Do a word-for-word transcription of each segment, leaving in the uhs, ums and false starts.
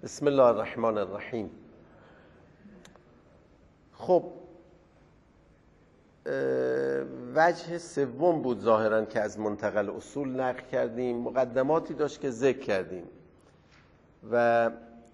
بسم الله الرحمن الرحیم. خب وجه سوم بود ظاهراً که از منتقل اصول نقل کردیم، مقدماتی داشت که ذکر کردیم و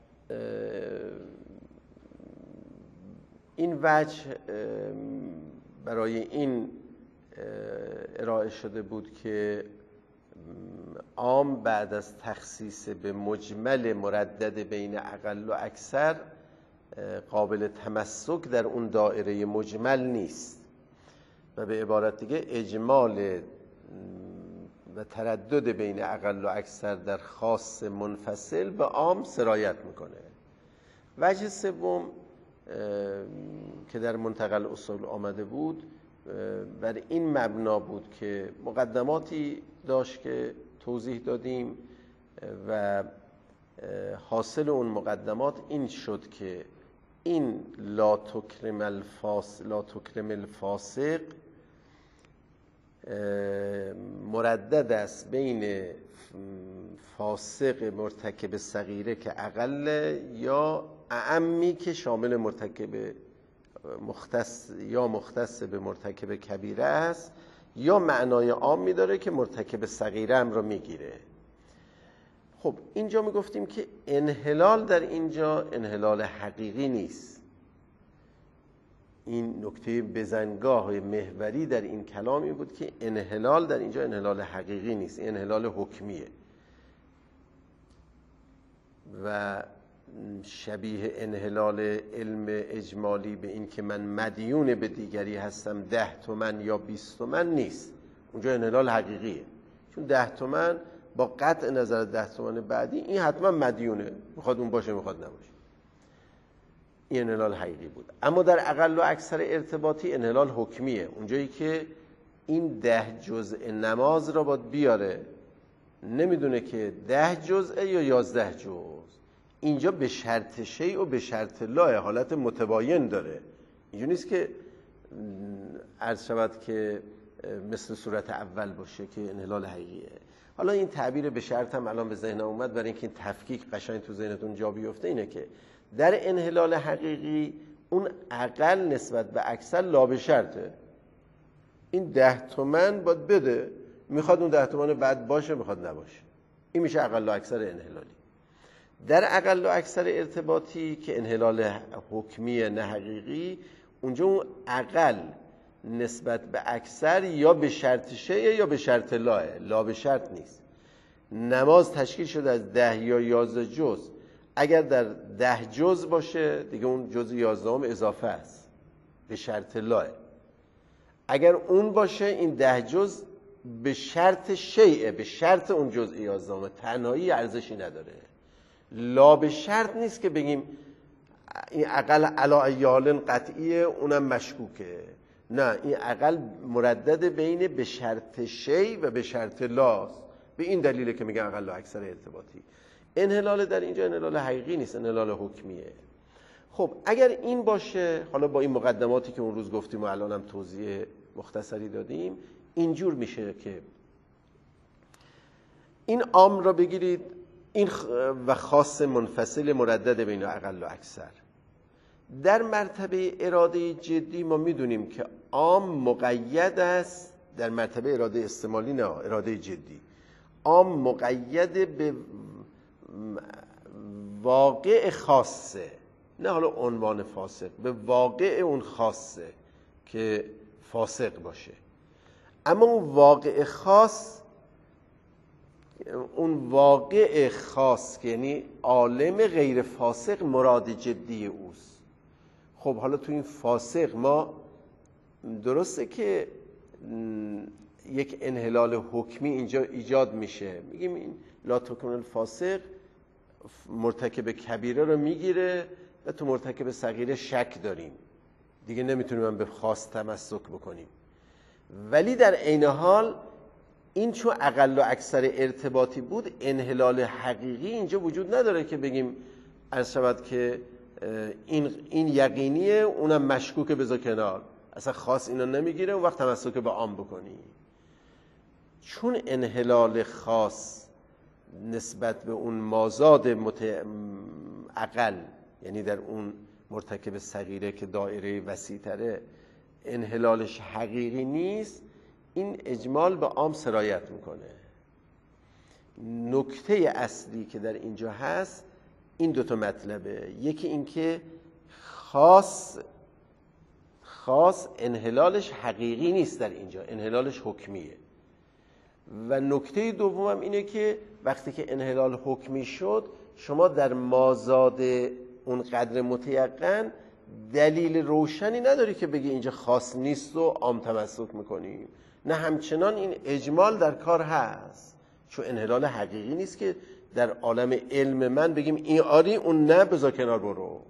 این وجه برای این ارائه شده بود که عام بعد از تخصیص به مجمل مردد بین اقل و اکثر قابل تمسک در اون دایره مجمل نیست و به عبارت دیگه اجمال و تردد بین اقل و اکثر در خاص منفصل به عام سرایت میکنه. وجه سوم که در منتقل اصول آمده بود بر این مبنا بود که مقدماتی داشت که توضیح دادیم و حاصل اون مقدمات این شد که این لا تکرم الفاسق لا تکرم الفاسق مردد است بین فاسق مرتکب صغیره که اقل یا اعمی که شامل مرتکب مختص یا مختص به مرتکب کبیره است یا معنای عام می‌داره که مرتکب صغیره هم رو میگیره. خب اینجا میگفتیم که انحلال در اینجا انحلال حقیقی نیست. این نکته بزنگاه محوری در این کلام این بود که انحلال در اینجا انحلال حقیقی نیست، انحلال حکمیه و شبیه انحلال علم اجمالی به این که من مدیون به دیگری هستم ده تومن یا بیست تومن نیست. اونجا انحلال حقیقیه، چون ده تومن با قطع نظر ده تومن بعدی این حتما مدیونه، میخواد اون باشه میخواد نباشه. این انحلال حقیقی بود. اما در اقل و اکثر ارتباطی انحلال حکمیه، اونجایی که این ده جزء نماز را باید بیاره، نمیدونه که ده جزء یا یازده جزء. اینجا به شرط شیء و به شرط لا حالت متباین داره. اینجا نیست که عرض شود که مثل صورت اول باشه که انحلال حقیقیه. حالا این تعبیر به شرط هم الان به ذهنم اومد برای اینکه این تفکیک قشنگ تو ذهنتون جا بیفته، اینه که در انحلال حقیقی اون اقل نسبت به اکثر لا به شرطه. این ده تومن باید بده، میخواد اون ده تومن بعد باشه میخواد نباشه. این میشه اقل و اکثر انحلالی. در اقل و اکثر ارتباطی که انحلال حکمی نه حقیقی، اونجا اون اقل نسبت به اکثر یا به شرط شیء یا به شرط لاه، لا به شرط نیست. نماز تشکیل شده از ده یا یازده جز، اگر در ده جز باشه دیگه اون جز یازدهم اضافه است، به شرط لاه. اگر اون باشه این ده جز به شرط شیء، به شرط اون جز یازدهم، تنهایی ارزشی نداره. لا به شرط نیست که بگیم این اقل علا ایال قطعیه اونم مشکوکه. نه، این اقل مردد بین به شرط شیء و به شرط لاست. به این دلیله که میگن اقل و اکثر ارتباطی. انحلال در اینجا انحلال حقیقی نیست، انحلال حکمیه. خب اگر این باشه، حالا با این مقدماتی که اون روز گفتیم و الان هم توضیح مختصری دادیم، اینجور میشه که این عام را بگیرید این و خاص منفصل مردد بین اقل و اکثر. در مرتبه اراده جدی ما میدونیم که عام مقید است، در مرتبه اراده استعمالی نه، اراده جدی عام مقید به واقع خاصه، نه حالا عنوان فاسق، به واقع اون خاصه که فاسق باشه. اما اون واقع خاص، اون واقع خاص که یعنی عالم غیر فاسق مراد جدی اوست. خب حالا تو این فاسق ما درسته که یک انحلال حکمی اینجا ایجاد میشه، میگیم این لا تکون الفاسق مرتکب کبیره رو میگیره و تو مرتکب صغیره شک داریم، دیگه نمیتونیم هم به خاص تمسک بکنیم. ولی در عین حال این چون اقل و اکثر ارتباطی بود، انحلال حقیقی اینجا وجود نداره که بگیم عرض شود که این این یقینیه اونم مشکوکه بذار کنار، اصلا خاص اینا نمیگیره، اون وقت تمسک به عام بکنی. چون انحلال خاص نسبت به اون مازاد مت... اقل، یعنی در اون مرتکب صغیره که دایره وسیع‌تره انحلالش حقیقی نیست، این اجمال به عام سرایت میکنه. نکته اصلی که در اینجا هست این دوتا مطلبه. یکی این که خاص خاص انحلالش حقیقی نیست، در اینجا انحلالش حکمیه. و نکته دومم اینه که وقتی که انحلال حکمی شد، شما در مازاد اون قدر متیقن دلیل روشنی نداری که بگی اینجا خاص نیست و عام تمسک میکنیم. نه، همچنان این اجمال در کار هست، چون انحلال حقیقی نیست که در عالم علم من بگیم این آری اون نه، بذار کنار برو.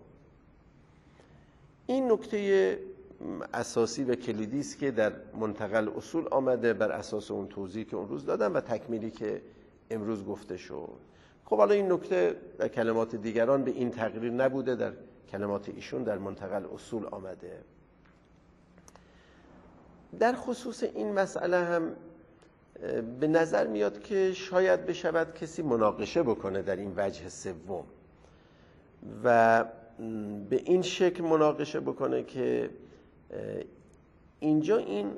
این نکته اساسی و کلیدی است که در منتقل اصول آمده بر اساس اون توضیحی که اون روز دادم و تکمیلی که امروز گفته شد. خب حالا این نکته در کلمات دیگران به این تقریر نبوده، در کلمات ایشون در منتقل اصول آمده. در خصوص این مسئله هم به نظر میاد که شاید بشود کسی مناقشه بکنه در این وجه سوم و به این شکل مناقشه بکنه که اینجا این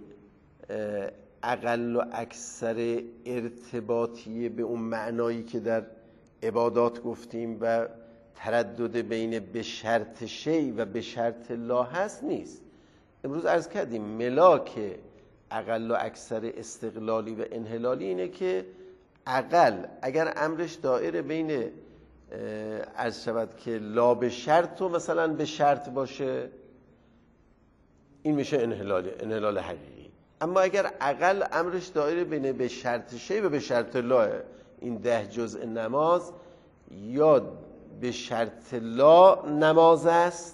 اقل و اکثر ارتباطی به اون معنایی که در عبادات گفتیم و تردد بین به شرط شی و به شرط لا هست نیست. امروز عرض کردیم ملاک اقل و اکثر استقلالی و انحلالی اینه که اقل اگر امرش دائره بین عرض شود که لا به شرط و مثلا به شرط باشه، این میشه انحلال انحلال حقیقی. اما اگر اقل امرش دائره بین به شرط شی و به شرط لا، این ده جزء نماز یا به شرط لا نماز است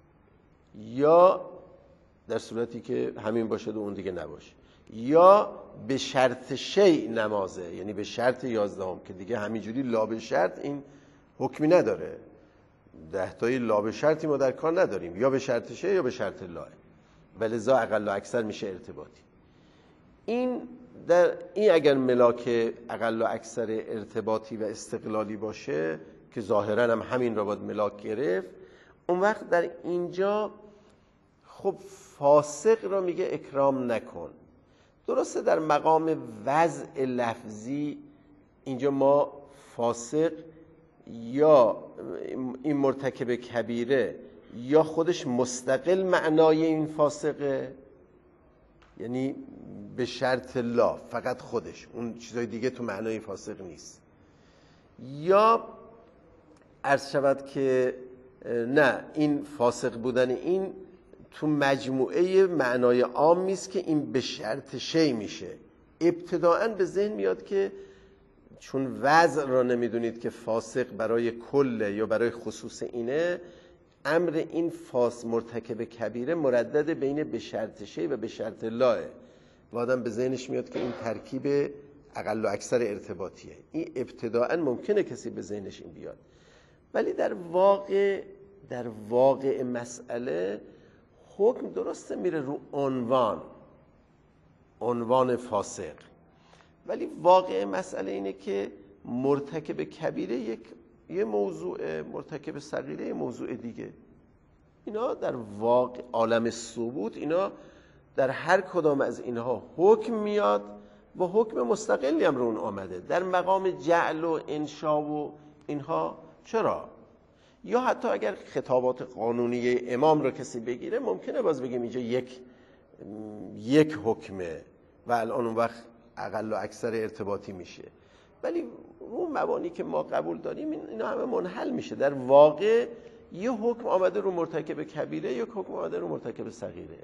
یا در صورتی که همین باشه و اون دیگه نباشه، یا به شرط شی نمازه، یعنی به شرط یازدهم که دیگه همینجوری لا به شرط این حکمی نداره. ده تایی لا به شرطی ما در کار نداریم، یا به شرط شی یا به شرط لا، ولذا اقل و اکثر میشه ارتباطی. این در این اگر ملاک اقل و اکثر ارتباطی و استقلالی باشه که ظاهرا هم همین را باید ملاک گرفت، اون وقت در اینجا خب فاسق را میگه اکرام نکن. درسته در مقام وضع لفظی اینجا ما فاسق یا این مرتکب کبیره یا خودش مستقل معنای این فاسقه، یعنی به شرط لا فقط خودش، اون چیزای دیگه تو معنای فاسق نیست، یا عرض شود که نه این فاسق بودن این تو مجموعه معنای عام نیست که این به شرط شی میشه. ابتداعاً به ذهن میاد که چون وضع را نمیدونید که فاسق برای کل یا برای خصوص اینه، امر این فاس مرتکب کبیره مردد بین به شرط شی و به شرط لاه و آدم به ذهنش میاد که این ترکیب اقل و اکثر ارتباطیه. این ابتداعاً ممکنه کسی به ذهنش این بیاد، ولی در واقع در واقع مسئله حکم درسته میره رو عنوان عنوان فاسق، ولی واقع مسئله اینه که مرتکب کبیره یک یه موضوع، مرتکب صغیره یه موضوع دیگه. اینا در واقع عالم ثبوت، اینا در هر کدام از اینها حکم میاد و حکم مستقلی هم رو اون آمده. در مقام جعل و انشا و اینها چرا؟ یا حتی اگر خطابات قانونی امام رو کسی بگیره ممکنه باز بگیم اینجا یک یک حکمه و الان اون وقت اقل و اکثر ارتباطی میشه، ولی اون مبانی که ما قبول داریم اینا همه منحل میشه. در واقع یه حکم آمده رو مرتکب کبیره، یک حکم آمده رو مرتکب صغیره.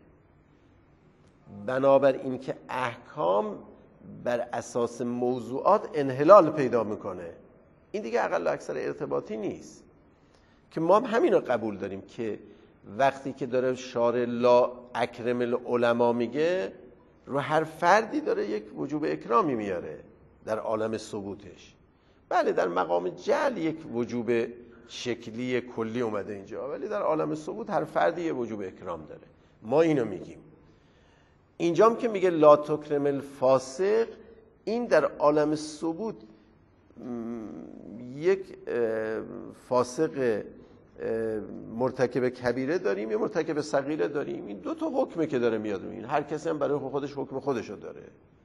بنابر این که احکام بر اساس موضوعات انحلال پیدا میکنه، این دیگه اقل و اکثر ارتباطی نیست که ما هم همین رو قبول داریم که وقتی که داره شارع لا اکرم العلماء میگه رو هر فردی داره یک وجوب اکرامی میاره در عالم ثبوتش. بله در مقام جعل یک وجوب شکلی کلی اومده اینجا، ولی در عالم ثبوت هر فردی یک وجوب اکرام داره. ما اینو میگیم. اینجام که میگه لا تکرم الفاسق، این در عالم ثبوت یک فاسق مرتکب کبیره داریم، یه مرتکب صغیره داریم. این دو تا حکمه که داره میاد روی این. هر کسی هم برای خودش حکم خودشو داره.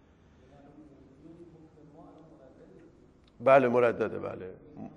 بله مردده. بله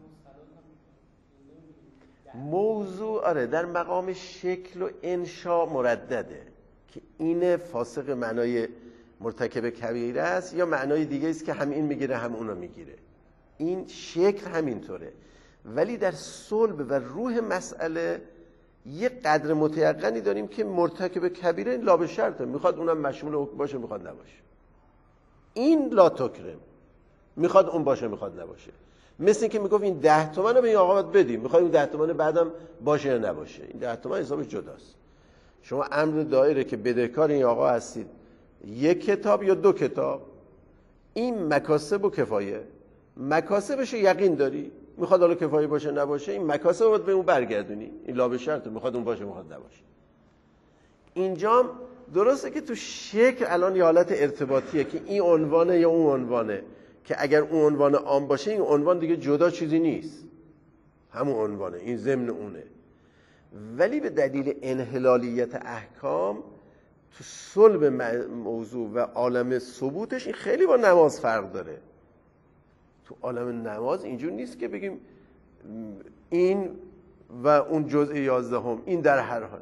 موضوع آره در مقام شکل و انشا مردده که این فاسق معنای مرتکب کبیره است یا معنای دیگه است که هم این میگیره هم اونو میگیره. این شکل همینطوره، ولی در صلب و روح مسئله یه قدر متیقنی داریم که مرتکب کبیره این لا به شرطه، میخواد اونم مشمول حکم باشه میخواد نباشه. این لا تکرم، میخواد اون باشه میخواد نباشه. مثل این که میگفت این ده تومن رو به این آقا بدیم، میخواد اون ده تومن بعدم باشه یا نباشه. این ده تومن حسابش جداست. شما امر دایره که بدهکار این آقا هستید، یک کتاب یا دو کتاب، این مکاسب و کفایه. مکاسبش یقین داری، میخواد حالا کفایه باشه نباشه، این مکاسب رو به اون برگردونی. این لا به شرطه، میخواد اون باشه میخواد نباشه. اینجام درسته که تو شکل الان یه حالت ارتباطیه که این عنوانه یا اون عنوانه، که اگر اون عنوان عام باشه این عنوان دیگه جدا چیزی نیست، همون عنوانه، این ضمن اونه. ولی به دلیل انحلالیت احکام تو صلب موضوع و عالم ثبوتش این خیلی با نماز فرق داره. تو عالم نماز اینجور نیست که بگیم این و اون جزء یازدهم این در هر حال.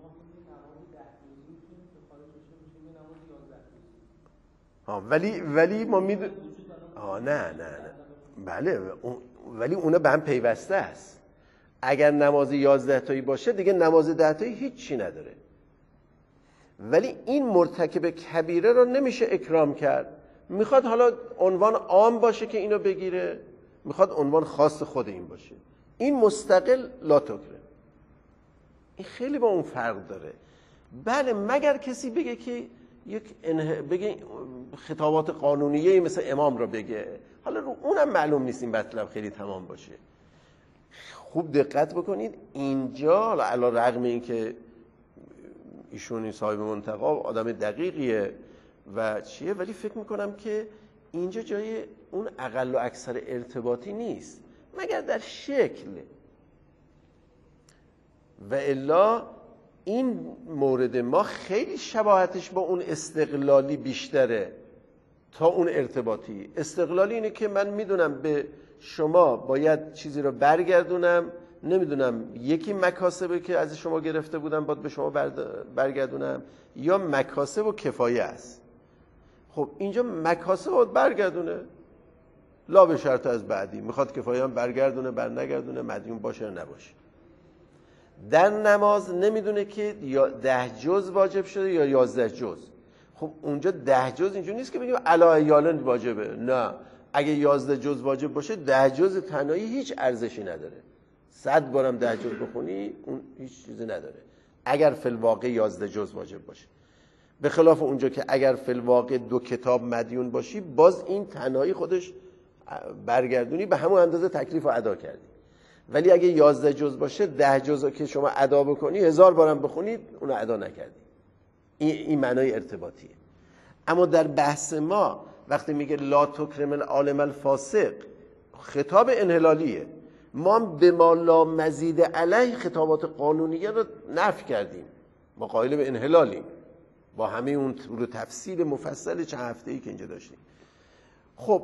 ها ولی ولی ما میدونیم آه نه نه نه بله ولی اونا به هم پیوسته است. اگر نماز یازده تایی باشه دیگه نماز ده تایی هیچی نداره. ولی این مرتکب کبیره رو نمیشه اکرام کرد. میخواد حالا عنوان عام باشه که اینو بگیره، میخواد عنوان خاص خود این باشه. این مستقل لا تکره. این خیلی با اون فرق داره. بله مگر کسی بگه که یک انه... بگه خطابات قانونیه مثل امام رو بگه، حالا رو اونم معلوم نیست این مطلب خیلی تمام باشه. خوب دقت بکنید اینجا علی رغم این که ایشون این صاحب منتقا آدم دقیقیه و چیه، ولی فکر میکنم که اینجا جای اون اقل و اکثر ارتباطی نیست مگر در شکل. و الا این مورد ما خیلی شباهتش با اون استقلالی بیشتره تا اون ارتباطی. استقلالی اینه که من میدونم به شما باید چیزی رو برگردونم، نمیدونم یکی مکاسبه که از شما گرفته بودم باید به شما برگردونم، یا مکاسب و کفایه است. خب اینجا مکاسب باید برگردونه، لا به شرط از بعدی، میخواد کفایه هم برگردونه بر نگردونه، مدیون باشه یا نباشه. در نماز نمیدونه که یا ده جز واجب شده یا یازده جز. خب اونجا ده جز اینجا نیست که بگیم علا یالن واجبه، نه. اگه یازده جز واجب باشه ده جز تنهایی هیچ ارزشی نداره. صد بارم ده جز بخونی اون هیچ چیزی نداره اگر فی الواقع یازده جز واجب باشه. به خلاف اونجا که اگر فی الواقع دو کتاب مدیون باشی باز این تنهایی خودش برگردونی به همون اندازه تکلیف رو ادا کردی. ولی اگه یازده جز باشه ده جز که شما ادا بکنی هزار بارم بخونید اون رو ادا نکردی. این, این معنای ارتباطیه. اما در بحث ما وقتی میگه لا تکرم العالم الفاسق خطاب انحلالیه. ما به ما لا مزید علیه خطابات قانونیه رو نفی کردیم، ما قائل به انحلالیم با همه اون رو تفصیل مفصل چند هفته‌ای که اینجا داشتیم. خب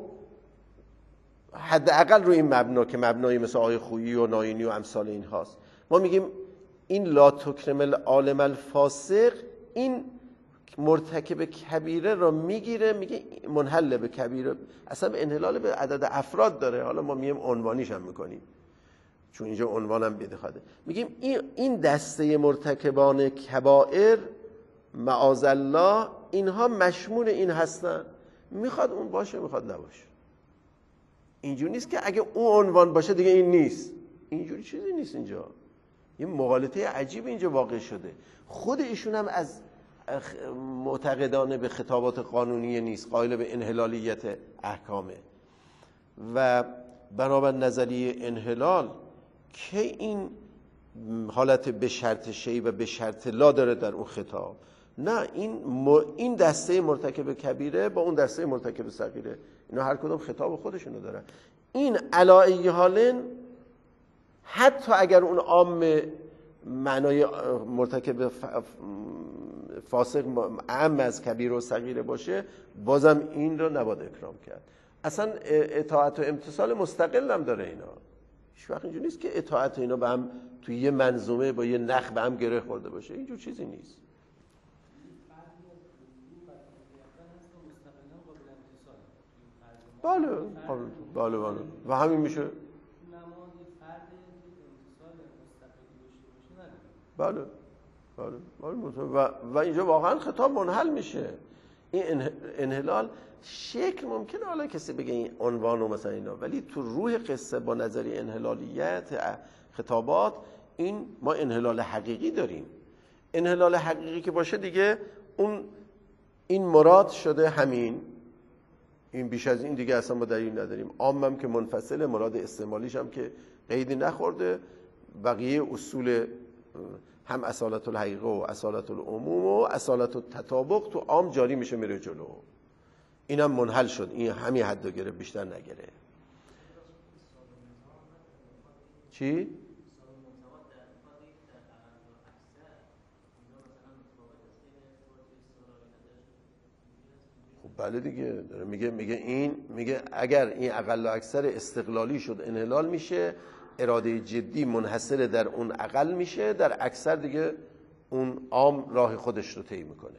حداقل روی این مبنا که مبنایی مثل آیه خویی و ناینی و امثال این هاست، ما میگیم این لا تکرم العالم الفاسق این مرتکب کبیره رو میگیره، میگه منحل به کبیره، اصلا انحلال به عدد افراد داره. حالا ما میگیم عنوانیش هم میکنیم چون اینجا عنوانم بدهاده، میگیم این دسته مرتکبان کبائر معاذ الله اینها مشمول این هستن، میخواد اون باشه میخواد نباشه. اینجوری نیست که اگه اون عنوان باشه دیگه این نیست، اینجوری چیزی نیست. اینجا یه مغالطه عجیب اینجا واقع شده. خود ایشون هم از معتقدانه به خطابات قانونی نیست، قائل به انحلالیت احکامه و بنابر نظریه انحلال که این حالت به شرط شی و به شرط لا داره در اون خطاب. نه، این م... این دسته مرتکب کبیره با اون دسته مرتکب صغیره اینا هر کدوم خطاب خودشونو دارن. این علی حالن حتی اگر اون عام معنای مرتکب فاسق اعم از کبیر و صغیر باشه، بازم این رو نباید اکرام کرد. اصلا اطاعت و امتثال مستقل هم داره اینا. هیچ وقت اینجور نیست که اطاعت اینا به هم توی یه منظومه با یه نخ به هم گره خورده باشه، اینجور چیزی نیست. بله بله بله و همین میشه. بله بله بله و, و اینجا واقعا خطاب منحل میشه. این انحلال شکل ممکنه حالا کسی بگه این عنوان و مثلا اینا، ولی تو روح قصه با نظری انحلالیت خطابات این ما انحلال حقیقی داریم. انحلال حقیقی که باشه دیگه اون این مراد شده همین، این بیش از این دیگه اصلا ما دلیل نداریم. عامم که منفصله، مراد استعمالیش هم که قیدی نخورده، بقیه اصول هم اصالت الحقیقه و اصالت العموم و اصالت التطابق تو عام جاری میشه میره جلو. اینم منحل شد، این همین حد گره، بیشتر نگره. چی؟ خب بله دیگه داره میگه میگه این میگه اگر این اقل و اکثر استقلالی شد انحلال میشه، اراده جدی منحصر در اون اقل میشه، در اکثر دیگه اون عام راه خودش رو طی میکنه.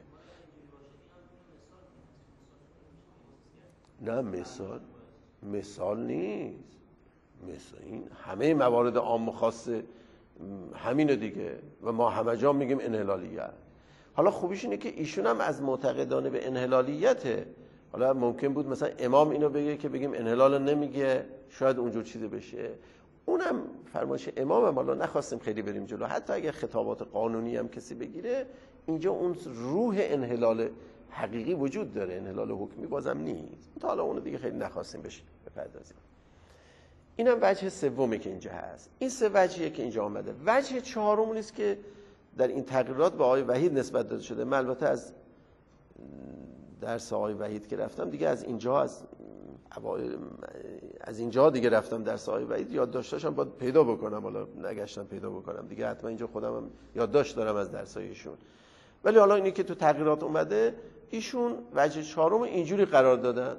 نه مثال مثال نیست، مثال این همه موارد عام و خاص همینه دیگه و ما همه جا میگیم انحلالیت. حالا خوبیش اینه که ایشون هم از معتقدان به انحلالیته. حالا ممکن بود مثلا امام اینو بگه که بگیم انحلال نمیگه، شاید اونجور چیزی بشه. اونم فرمایش امام هم حالا نخواستیم خیلی بریم جلو، حتی اگر خطابات قانونی هم کسی بگیره اینجا اون روح انحلال حقیقی وجود داره، انحلال حکمی بازم نیست. تا حالا اونو دیگه خیلی نخواستیم بشه بپردازیم. اینم وجه سومی که اینجا هست. این سه وجهیه که اینجا آمده. وجه چهارم نیست که در این تغییرات به آقای وحید نسبت داده شده. من البته از درس آقای وحید که رفتم دیگه از اینجا از از اینجا دیگه رفتم درس آقای وحید، یادداشتاشم باید پیدا بکنم، حالا نگشتم پیدا بکنم دیگه، حتما اینجا خودم هم یادداشت دارم از درسایشون. ولی حالا اینی که تو تغییرات اومده، ایشون وجه چهارم اینجوری قرار دادن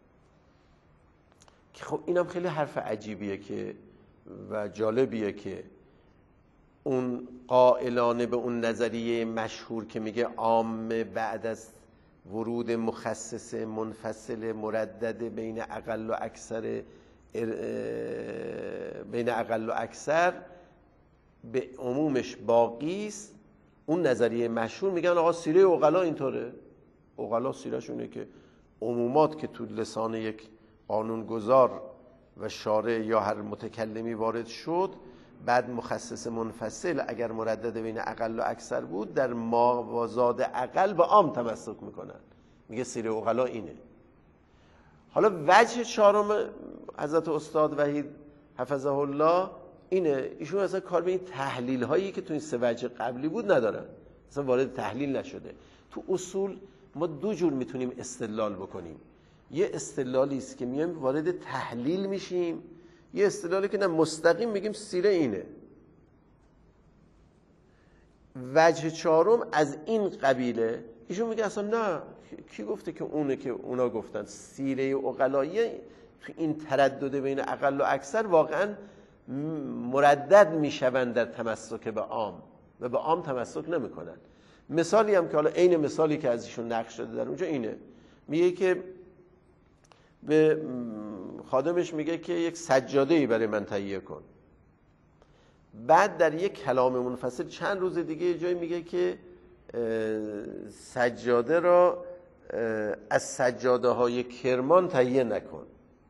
که خب اینم خیلی حرف عجیبیه که و جالبیه که اون قائلانه به اون نظریه مشهور که میگه عام بعد از ورود مخصص منفصل مردد بین اقل و اکثر بین اقل و اکثر به عمومش باقی است، اون نظریه مشهور میگن آقا سیره عقلا اینطوره. عقلا سیرهشونه که عمومات که تو لسان یک قانونگذار و شارع یا هر متکلمی وارد شد، بعد مخصص منفصل اگر مردد بین اقل و اکثر بود در موازات اقل به عام تمسک میکنن. میگه سیره عقلا اینه. حالا وجه چهارم حضرت استاد وحید حفظه الله اینه، ایشون اصلا کار به این تحلیل هایی که تو این سه وجه قبلی بود ندارن، اصلا وارد تحلیل نشده. تو اصول ما دو جور میتونیم استدلال بکنیم، یه استدلالی است که میایم وارد تحلیل میشیم، یه استدلالی که نه مستقیم میگیم سیره اینه. وجه چهارم از این قبیله، ایشون میگه اصلا نه، کی گفته که اونه که اونا گفتن سیره عقلایی تو این تردد بین اقل و اکثر واقعا مردد میشوند در تمسک به عام و به عام تمسک نمیکنن. مثالی هم که حالا عین مثالی که از ایشون نقش شده در اونجا اینه، میگه که به خادمش میگه که یک سجاده‌ای برای من تهیه کن. بعد در یک کلام منفصل چند روز دیگه یه جایی میگه که سجاده را از سجاده های کرمان تهیه نکن.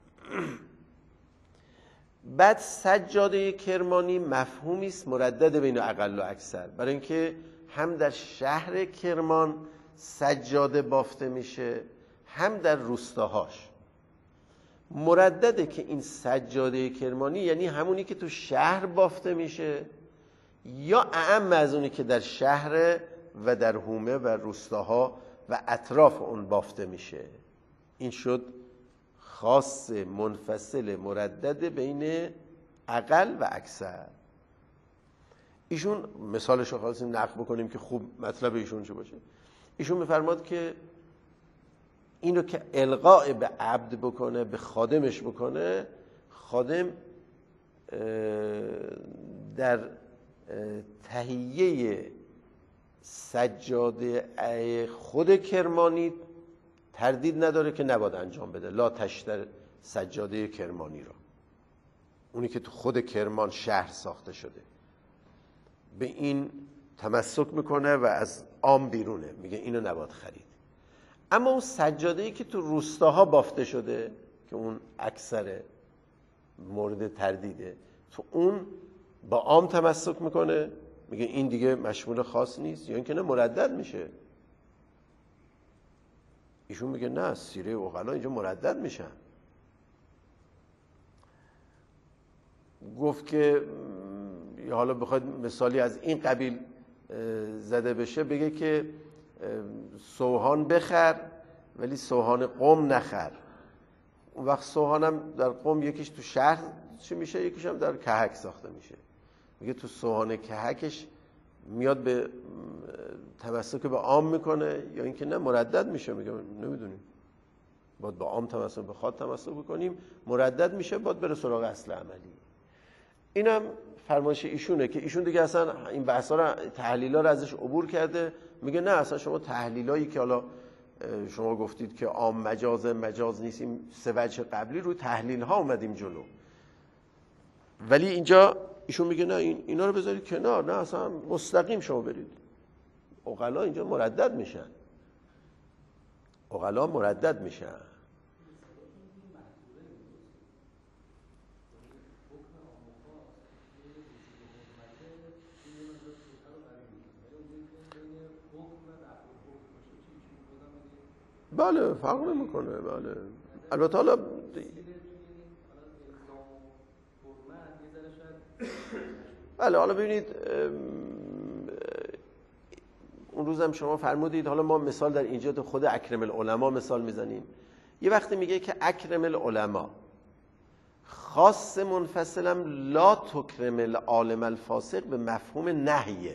بعد سجاده کرمانی مفهومی است مردد بین اقل و اکثر، برای اینکه هم در شهر کرمان سجاده بافته میشه هم در روستاهاش. مردده که این سجاده کرمانی یعنی همونی که تو شهر بافته میشه یا اعم از اونی که در شهر و در حومه و روستاها و اطراف اون بافته میشه. این شد خاص منفصل مردد بین اقل و اکثر. ایشون مثالش رو خواستیم نقل بکنیم که خوب مطلب ایشون چه باشه. ایشون میفرماد که اینو که القاء به عبد بکنه، به خادمش بکنه، خادم در تهیه سجاده خود کرمانی تردید نداره که نباید انجام بده. لا تشتر سجاده کرمانی را، اونی که تو خود کرمان شهر ساخته شده، به این تمسک میکنه و از عام بیرونه، میگه اینو نباید خرید. اما اون سجاده‌ای که تو روستاها بافته شده که اون اکثر مورد تردیده، تو اون با عام تمسک میکنه، میگه این دیگه مشمول خاص نیست، یا اینکه نه مردد میشه. ایشون میگه نه، سیره عقلا اینجا مردد میشن. گفت که حالا بخواد مثالی از این قبیل زده بشه، بگه که سوهان بخر ولی سوهان قم نخر. اون وقت سوهانم در قم یکیش تو شهر چی میشه، یکیش هم در کهک ساخته میشه. میگه تو سوهان کهکش میاد به تمسک به عام میکنه یا اینکه نه مردد میشه. میگه نمیدونیم، باید با عام تمسک به خاص تمسک بکنیم، مردد میشه، باید بره سراغ اصل عملی. اینم فرمایش ایشونه که ایشون دیگه اصلا این بحثا رو، تحلیلا رو ازش عبور کرده. میگه نه، اصلا شما تحلیلایی که حالا شما گفتید که عام مجاز مجاز نیست، این سه وجه قبلی روی تحلیل ها اومدیم جلو، ولی اینجا ایشون میگه نه، این اینا رو بذارید کنار، نه اصلا مستقیم شما برید. عقلا اینجا مردد میشن، عقلا مردد میشن. بله فرق نمیکنه. بله البته حالا بله حالا ببینید، اون روزم شما فرمودید، حالا ما مثال در اینجا تو خود اکرم العلماء مثال میزنیم. یه وقتی میگه که اکرم العلماء خاص منفصلم لا تکرم العالم الفاسق به مفهوم نهیه،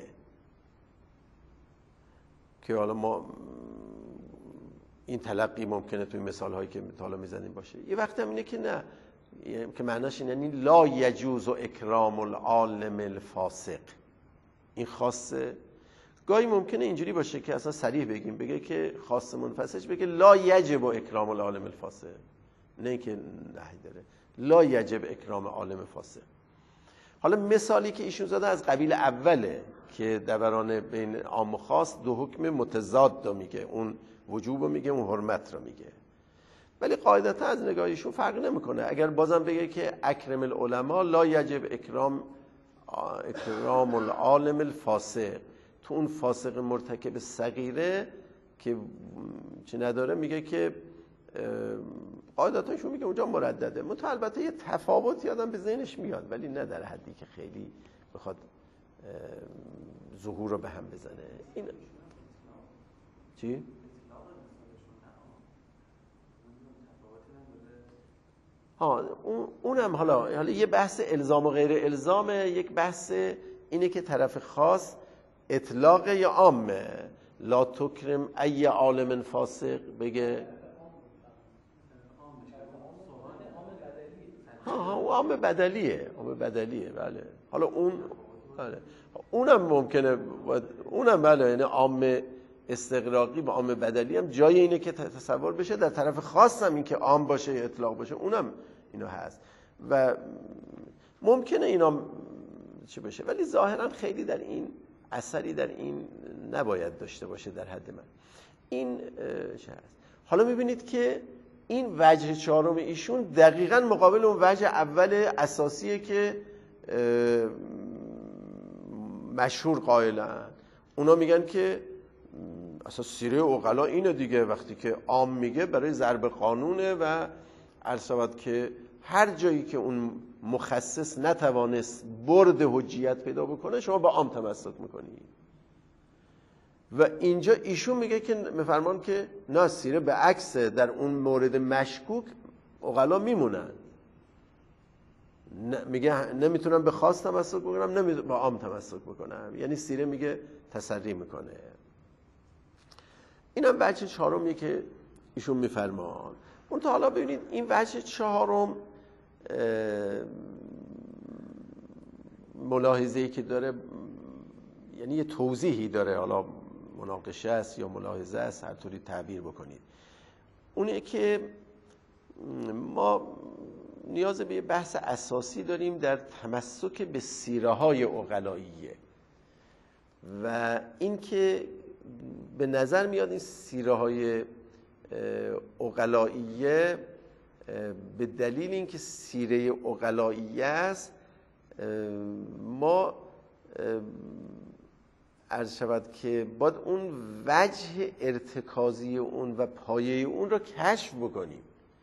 که حالا ما این تلقی ممکنه توی مثال هایی که حالا میزنیم باشه. یه وقت هم اینه که نه، که معناش اینه یعنی لا یجوز اکرام العالم الفاسق، این خاصه. گاهی ممکنه اینجوری باشه که اصلا صریح بگیم، بگه که خاص منفصلش بگه لا یجب اکرام العالم الفاسق، نه که نهی داره، لا یجب اکرام عالم فاسق. حالا مثالی که ایشون زده از قبیل اوله که دوران بین عام و خاص دو حکم متضاد رو میگه، اون وجوب رو میگه، اون حرمت رو میگه. ولی قاعدتا از نگاهشون فرق نمیکنه. اگر بازم بگه که اکرم العلماء لا یجب اکرام اکرام العالم الفاسق، تو اون فاسق مرتکب صغیره که چی نداره، میگه که قاعدتاشون میگه اونجا مردده. منتها البته یه تفاوتی آدم به ذهنش میاد، ولی نه در حدی که خیلی بخواد ظهور رو به هم بزنه. این چی؟ ها اون اونم حالا حالا یه بحث الزام و غیر الزامه. یک بحث اینه که طرف خاص اطلاق یا عامه. لا تکرم ای عالم فاسق بگه ها ها عام بدلیه، عام بدلیه. بله حالا اون بله اونم ممکنه، اونم بله، یعنی عام استغراقی با عام بدلی هم جای اینه که تصور بشه. در طرف خاص هم این که عام باشه یا اطلاق باشه، اونم اینو هست و ممکنه اینا چی بشه، ولی ظاهرا خیلی در این اثری در این نباید داشته باشه در حد من. این چه هست. حالا میبینید که این وجه چهارم ایشون دقیقاً مقابل اون وجه اول اساسیه که مشهور قائلن. اونا میگن که اصلا سیره عقلا اینه دیگه، وقتی که عام میگه برای ضرب قانونه و عرض که هر جایی که اون مخصص نتوانست برد حجیت پیدا بکنه شما با عام تمسک میکنی. و اینجا ایشون میگه که میفرمان که نه، سیره به عکس در اون مورد مشکوک عقلا میمونن، میگه نمیتونم به خاص تمسک بکنم، نمیتونم با عام تمسک بکنم. یعنی سیره میگه تسری میکنه. اینم وجه چهارمیه که ایشون میفرمان. اون تا حالا ببینید این وجه چهارم ملاحظه‌ای که داره، یعنی یه توضیحی داره، حالا مناقشه است یا ملاحظه است، هر طوری تعبیر بکنید. اونه که ما نیاز به یه بحث اساسی داریم در تمسک به سیره های عقلاییه و این که به نظر میاد این سیره های عقلاییه به دلیل اینکه سیره عقلاییه است ما عرض شود که باید اون وجه ارتکازی اون و پایه اون رو کشف بکنیم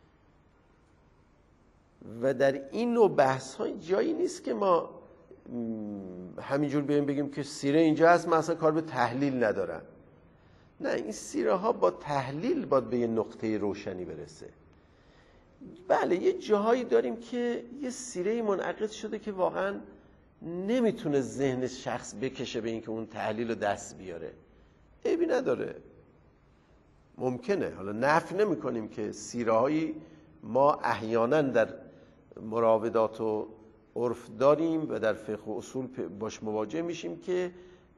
و در این نوع بحث های جایی نیست که ما همینجور بگیم بگیم که سیره اینجا هست، من اصلا کار به تحلیل ندارم. نه، این سیره ها با تحلیل باید به یه نقطه روشنی برسه. بله یه جاهایی داریم که یه سیره منعقد شده که واقعا نمیتونه ذهن شخص بکشه به این که اون تحلیل رو دست بیاره، عیبی نداره، ممکنه. حالا نفی نمی کنیم که سیره هایی ما احیانا در مراودات و عرف داریم و در فقه و اصول باش مواجه میشیم که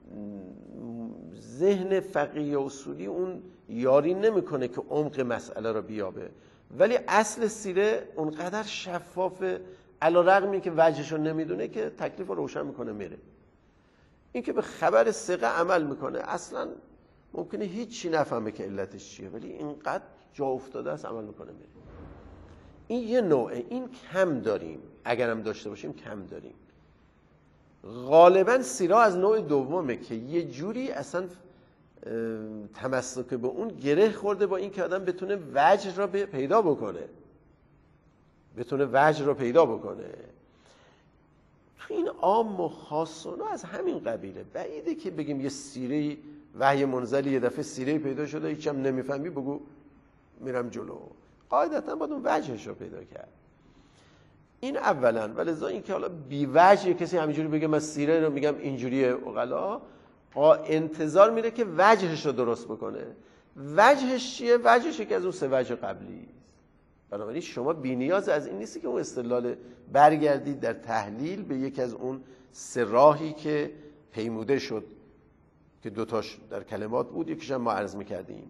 ذهن فقیه و اصولی اون یاری نمیکنه که عمق مسئله رو بیابه، ولی اصل سیره اونقدر شفافه علی‌رغم اینکه وجهش رو نمیدونه که تکلیف رو روشن میکنه میره. این که به خبر ثقه عمل میکنه اصلا ممکنه هیچی نفهمه که علتش چیه، ولی اینقدر جا افتاده است عمل میکنه میره. این یه نوعه، این کم داریم، اگرم داشته باشیم کم داریم. غالبا سیره از نوع دومه که یه جوری اصلا تمسک به اون گره خورده با این که آدم بتونه وجه را پیدا بکنه بتونه وجه را پیدا بکنه. تو این عام و خاصانه از همین قبیله. بعیده که بگیم یه سیره وحی منزلی یه دفعه سیره پیدا شده هیچ هم نمیفهمی بگو میرم جلو. قاعدتا باید اون وجهش رو پیدا کرد. این اولا. ولذا این که حالا بی وجه کسی همینجوری بگه من سیره رو میگم اینجوریه عقلا، انتظار میره که وجهش رو درست بکنه. وجهش چیه؟ وجهش که از اون سه وجه قبلی. بنابراین شما بی نیاز از این نیستی که اون استدلال برگردید در تحلیل به یکی از اون سه راهی که پیموده شد که دوتاش در کلمات بود، یکیش هم ما عرض میکردیم.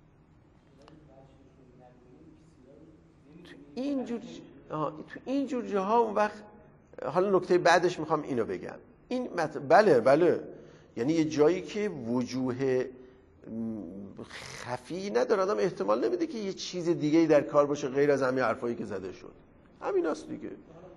تو اینجور تو اینجور جاها اون وقت حالا نکته بعدش میخوام اینو بگم. این مت... بله بله یعنی یه جایی که وجوه خفی نداره، آدم احتمال نمیده که یه چیز دیگه‌ای در کار باشه غیر از همین حرفایی که زده شد. همین است دیگه.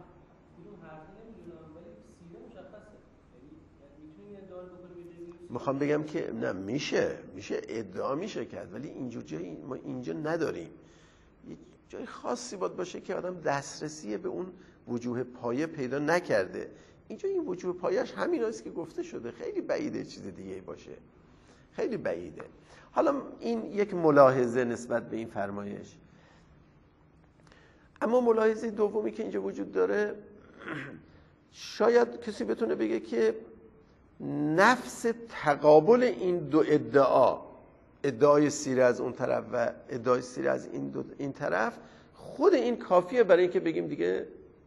میخوام بگم که نه، میشه میشه ادعا میشه کرد، ولی اینجور جایی ما اینجا نداریم. یه جای خاصی باید باشه که آدم دسترسی به اون وجوه پایه پیدا نکرده. اینجا این وجوه پایه‌اش همین است که گفته شده. خیلی بعیده چیز دیگه‌ای باشه، خیلی بعیده. حالا این یک ملاحظه نسبت به این فرمایش. اما ملاحظه دومی که اینجا وجود داره، شاید کسی بتونه بگه که نفس تقابل این دو ادعا، ادعای سیره از اون طرف و ادعای سیره از این دو این طرف، خود این کافیه برای اینکه بگیم دیگه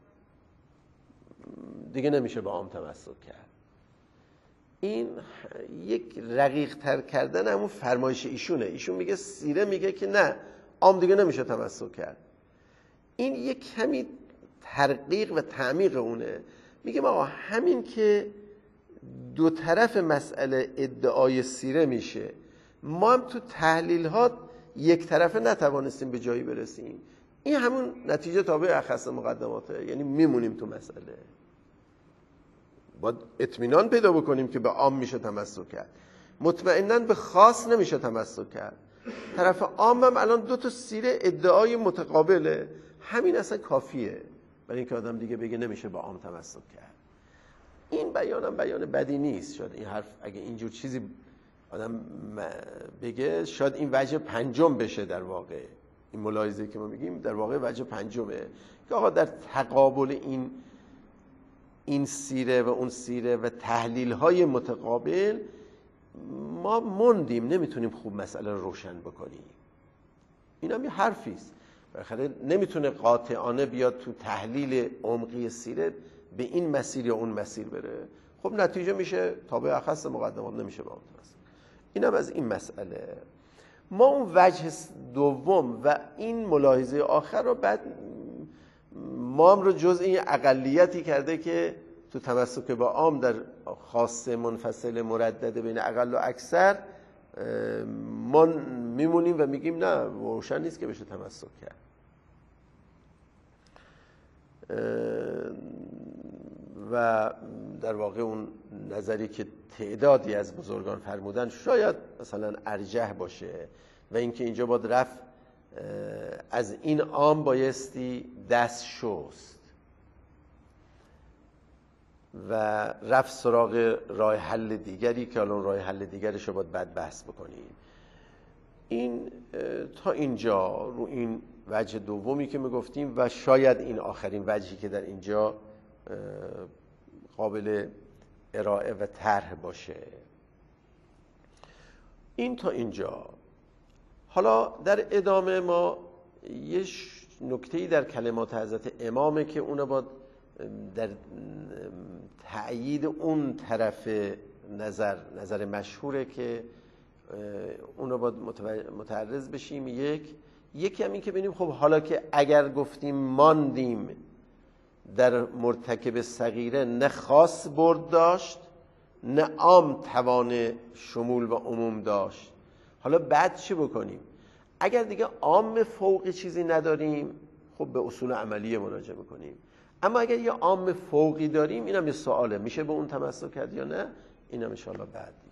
دیگه نمیشه با عام تمسک کرد. این یک رقیق تر کردن همون فرمایش ایشونه. ایشون میگه سیره میگه که نه، عام دیگه نمیشه تمسک کرد. این یک کمی ترقیق و تعمیق اونه. میگه آقا همین که دو طرف مسئله ادعای سیره میشه، ما هم تو تحلیل ها یک طرفه نتوانستیم به جایی برسیم، این همون نتیجه تابع اخص مقدماته، یعنی میمونیم تو مسئله. باید اطمینان پیدا بکنیم که به عام میشه تمسک کرد، مطمئناً به خاص نمیشه تمسک کرد. طرف عام هم الان دو تا سیره ادعای متقابله، همین اصلا کافیه برای اینکه آدم دیگه بگه نمیشه با عام تمسک کرد. این بیانم بیان بدی نیست. شاید این حرف اگه اینجور چیزی آدم بگه شاید این وجه پنجم بشه در واقع، این ملاحظه که ما میگیم در واقع وجه پنجمه که آقا در تقابل این این سیره و اون سیره و تحلیل های متقابل ما موندیم، نمیتونیم خوب مسئله رو روشن بکنیم. این هم یه حرفی است، بالاخره نمیتونه قاطعانه بیاد تو تحلیل عمقی سیره به این مسیر یا اون مسیر بره. خب نتیجه میشه تابع اخص مقدمات، نمیشه با اون توسط. اینم از این مسئله. ما اون وجه دوم و این ملاحظه آخر رو بعد ما هم رو جز این اقلیتی کرده که تو تمسک با عام در خاصه منفصل مردد بین اقل و اکثر ما میمونیم و میگیم نه روشن نیست که بشه تمسک کرد. و در واقع اون نظری که تعدادی از بزرگان فرمودن شاید مثلا ارجح باشه و اینکه اینجا باید رفت از این عام بایستی دست شست و رفت سراغ راه حل دیگری که الان راه حل دیگرش رو باید بعد بحث بکنیم. این تا اینجا رو این وجه دومی که میگفتیم و شاید این آخرین وجهی که در اینجا قابل ارائه و طرح باشه. این تا اینجا. حالا در ادامه ما یه نکته‌ای در کلمات حضرت امامه که اونو باید در تأیید اون طرف نظر نظر مشهوره که اونو باید متعرض بشیم. یک یکی هم این که ببینیم خب حالا که اگر گفتیم ماندیم در مرتکب صغیره نه خاص برد داشت نه عام توان شمول و عموم داشت، حالا بعد چی بکنیم؟ اگر دیگه عام فوقی چیزی نداریم خب به اصول عملیه مراجعه بکنیم. اما اگر یه عام فوقی داریم اینم یه سواله، میشه به اون تمسک کرد یا نه؟ اینم ان شاءالله بعد